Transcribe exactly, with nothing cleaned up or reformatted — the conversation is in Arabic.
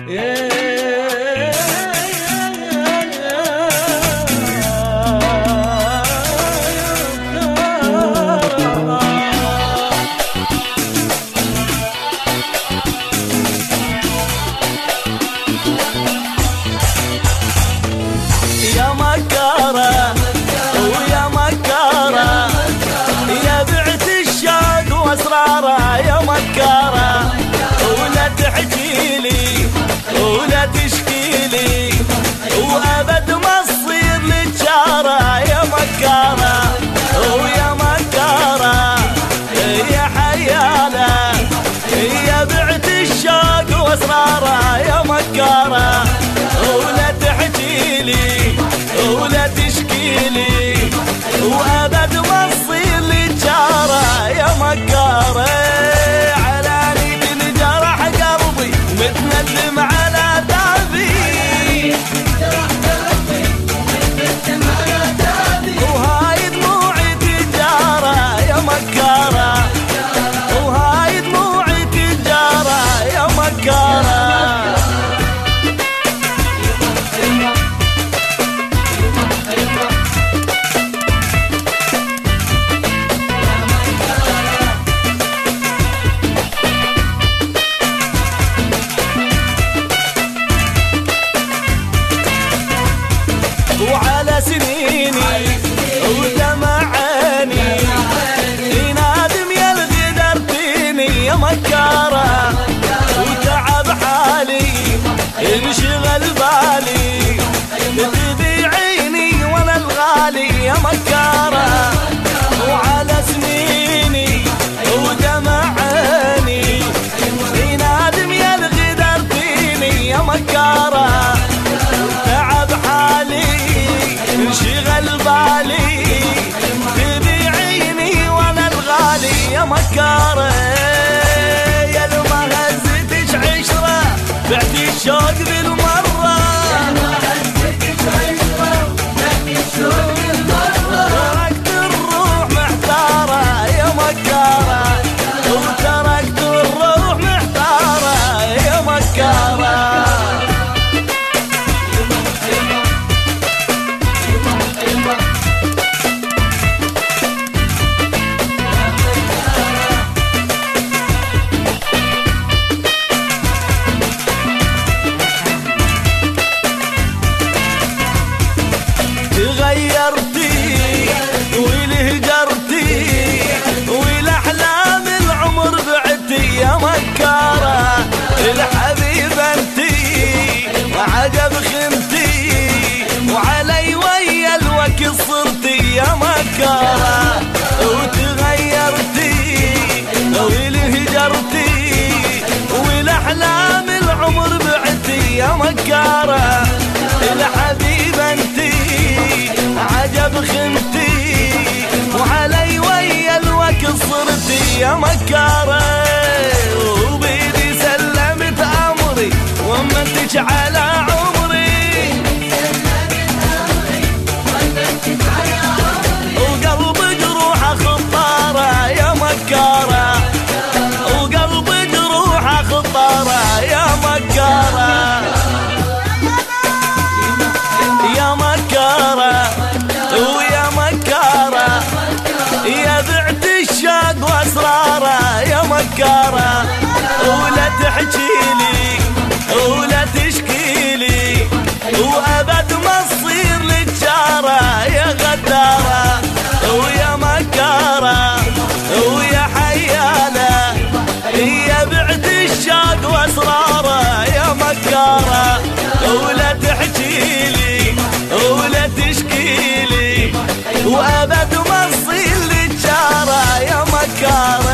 يا مكارة ويا مكارة يا بعت الشوق واسراره يا مكارة، ولا تحكيلي ولا تشكيلي وابد ما تصير للجارة يا مكارة ويا مكارة يا حيالة يا بعت الشوق واسراره يا مكارة، ولا تحكيلي ولا تشكيلي وابد ما تصير لي جاره يا مكاره، على نيد انجرح قلبي متندم على تعبي، وهاي دموعي تجاره يا مكاره، وهاي دموعي تجاره يا مكاره. وعلى سنيني ودمع عيني ينادم يا الغدرتيني يا مكارة، وتعب حالي انشغل بالي تبيعيني وانا الغالي يا مكارة، وعلى سنيني ودمع عيني ينادم يا الغدرتيني يا مكارة، تعب حالي انشغل بالي تبيعيني وانا الغالي يا مكارة، يا لما هزتش عشرة بعتي الشوق بالمرة، تركت الروح محتارة يا مكارة، وتركت الروح محتارة يا مكارة. تغيرتي ولهجرتي ولأحلام العمر بعتي يا مكارة، الحبيبة انتي وعجب خنتي وعلي ويا الوكل صرتي يا مكارة، وتغيرتي ولهجرتي ولأحلام العمر بعتي يا مكارة، الحبيبة انتي عجب خنتي وعلي ويا الوكل صرتي يا مكارة، وبيدي سلمت امري وامنتك على عمري، وقلبي جروحه خطاره يا مكارة، وقلبي جروحه خطاره يا مكارة، يا مكارة ويا مكارة يا بعت الشوق واسراره يا مكارة، ولا تحكيلي ولا تشكيلي وابد ما تصير للجارة يا غدارة، ويا مكارة ويا حيالة يا بعت الشوق واسراره يا مكارة، ولا تحكيلي ولا تشكيلي وابد ما تصير للجارة يا مكارة.